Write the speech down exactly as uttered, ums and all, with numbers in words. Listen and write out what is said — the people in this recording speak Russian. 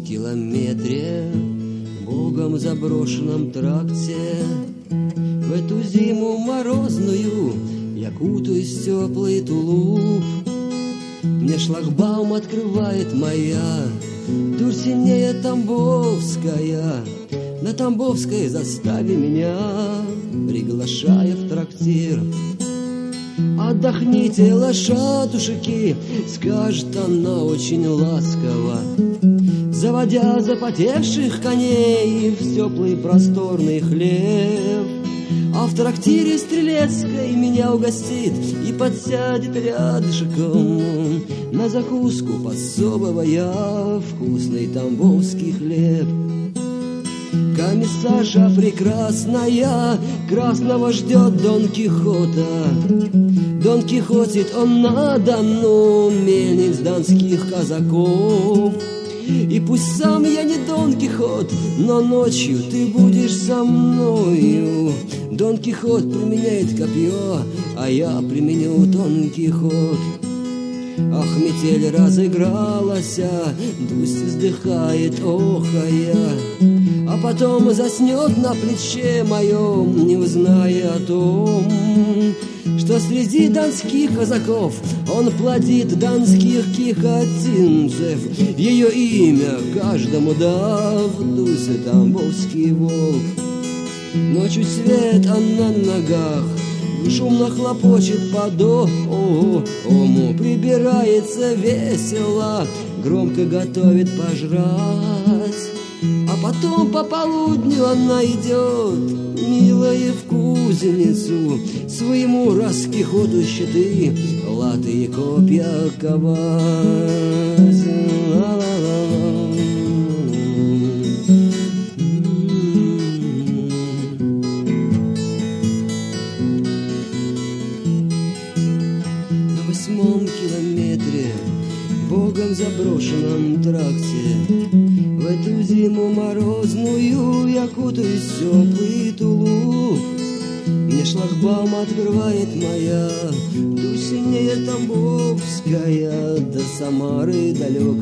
километре, Богом заброшенном тракте. В эту зиму морозную я кутаюсь в теплый тулуп. Мне шлагбаум открывает моя дурь синее Тамбовская. На Тамбовской заставе меня приглашая в трактир. Отдохните, лошадушки, скажет она очень ласково, заводя запотевших коней в теплый просторный хлев. А в трактире Стрелецкой меня угостит и подсядет рядышком, на закуску подсовывая вкусный тамбовский хлеб. Комиссарша прекрасная красного ждет Дон Кихота. Дон Кихотит он на Дону мельниц донских казаков. И пусть сам я не Дон Кихот, но ночью ты будешь со мною. Дон Кихот применяет копье, а я применю Дон Кихот. Ах, метель разыгралась, Дусь вздыхает, охая, а потом заснет на плече моем, не узная о том, что среди донских казаков он плодит донских кихотинцев. Ее имя каждому дав, Дуся тамбовский волк. Ночью свет, а на ногах шумно хлопочет по дому, прибирается весело, громко готовит пожрать. А потом по полудню она идет, милая, в кузницу, своему раскихоту щиты, латы и копья ковать. На восьмом километре, Богом заброшенном тракте, в эту зиму морозную я кутаюсь в теплый тулуп. Мне шлагбаум открывает моя Дусь синее Тамбовская, до Самары далекой.